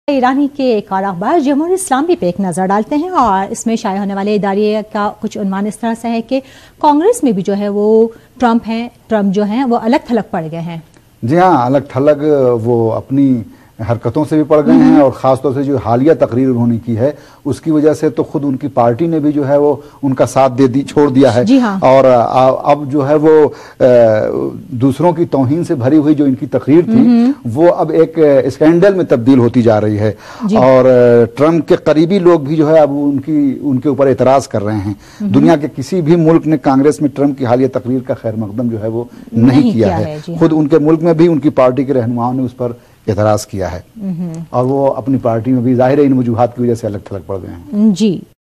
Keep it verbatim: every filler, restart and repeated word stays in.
ईरानी के एक और अखबार जमहूरी इस्लामी पे एक नजर डालते हैं और इसमें शाया होने वाले इदारे का कुछ उन्वान इस तरह से है कि कांग्रेस में भी जो है वो ट्रंप है ट्रंप जो है वो अलग थलग पड़ गए हैं। जी हाँ, अलग थलग वो अपनी हरकतों से भी पड़ गए हैं और ख़ासतौर से जो हालिया तकरीर उन्होंने की है उसकी वजह से तो खुद उनकी पार्टी ने भी जो है वो उनका साथ दे दी छोड़ दिया है। जी हाँ। और अब जो है वो दूसरों की तौहीन से भरी हुई जो इनकी तकरीर थी वो अब एक स्कैंडल में तब्दील होती जा रही है और ट्रंप के करीबी लोग भी जो है अब उनकी उनके ऊपर एतराज कर रहे हैं। दुनिया के किसी भी मुल्क ने कांग्रेस में ट्रंप की हालिया तकरीर का खैर मकदम जो है वो नहीं, नहीं किया, किया है, है। खुद उनके मुल्क में भी उनकी पार्टी के रहनुमाओं ने उस पर एतराज किया है और वो अपनी पार्टी में भी जाहिर है इन वजूहात की वजह से अलग थलग पड़ गए हैं। जी।